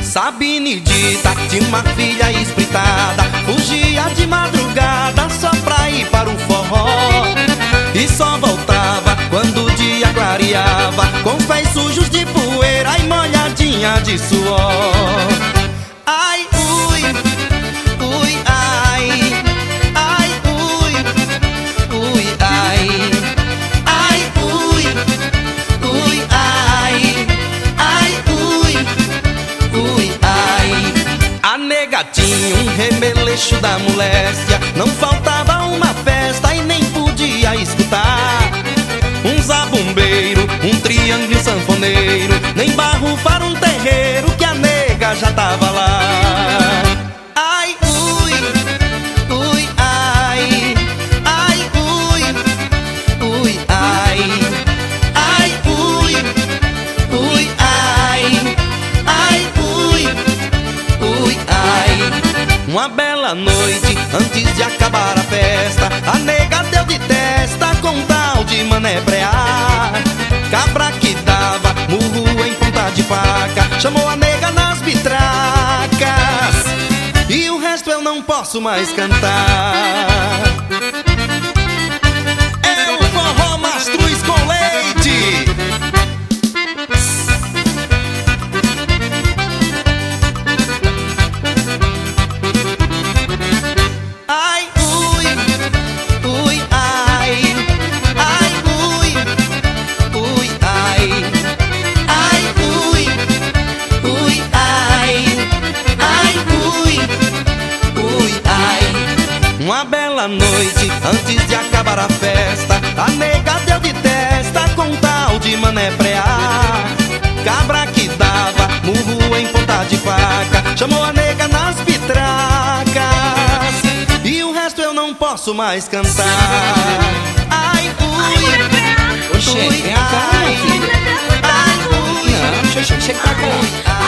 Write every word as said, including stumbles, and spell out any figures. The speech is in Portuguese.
Sabine dita tinha uma filha espritada, fugia de madrugada só pra ir para o forró, e só voltava quando o dia clareava, com os pés sujos de poeira e molhadinha de suor. Ai, ui, ui, ai, ai, ui, ui, ai, ai, ui, ui, ai, ai, ui, ui, ai. A nega tinha um remeleixo da moléstia, não faltava uma festa e nem podia escutar um zabumbeiro, um triângulo, um sanfoneiro, nem barro para um terreiro que a nega já tava lá. Ai, ui, ui, ai, ai, ui, ui, ai, ai, ui, ui, ai, ai, ui, ui, ai. Uma bela noite, antes de acabar a festa, a nega deu de testa com tal de manebrear. Cabra que dava murro em ponta de faca, chamou a nega nas vitracas, e o resto eu não posso mais cantar. É o forró Mastruz com leite. Ai, ui, ui, ai, ai, ui, ui, ai, ai, ui, ui, ai, ai, ui, ui, ai. Uma bela noite, antes de acabar a festa, a nega deu de testa com tal de manebrear. Cabra que dava murro em ponta de faca, chamou a nega nas vitracas, e o resto eu não posso mais cantar. Ai, ui, Oxê, vem cá, minha filha. ai, ui, Não, deixa eu chegar cá.